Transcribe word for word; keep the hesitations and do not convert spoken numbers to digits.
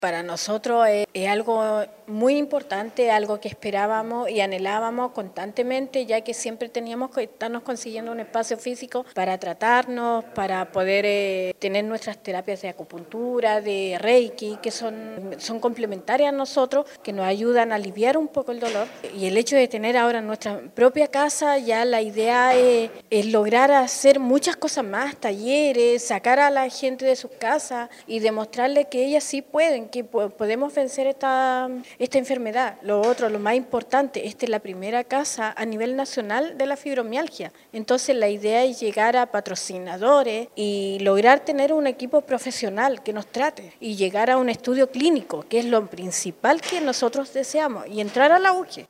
Para nosotros es, es algo muy importante, algo que esperábamos y anhelábamos constantemente, ya que siempre teníamos que estarnos consiguiendo un espacio físico para tratarnos, para poder eh, tener nuestras terapias de acupuntura, de reiki, que son, son complementarias a nosotros, que nos ayudan a aliviar un poco el dolor. Y el hecho de tener ahora nuestra propia casa, ya la idea es, es lograr hacer muchas cosas más, talleres, sacar a la gente de sus casas y demostrarle que ellas sí pueden, que podemos vencer esta, esta enfermedad. Lo otro, lo más importante, esta es la primera casa a nivel nacional de la fibromialgia. Entonces la idea es llegar a patrocinadores y lograr tener un equipo profesional que nos trate y llegar a un estudio clínico, que es lo principal que nosotros deseamos, y entrar al auge.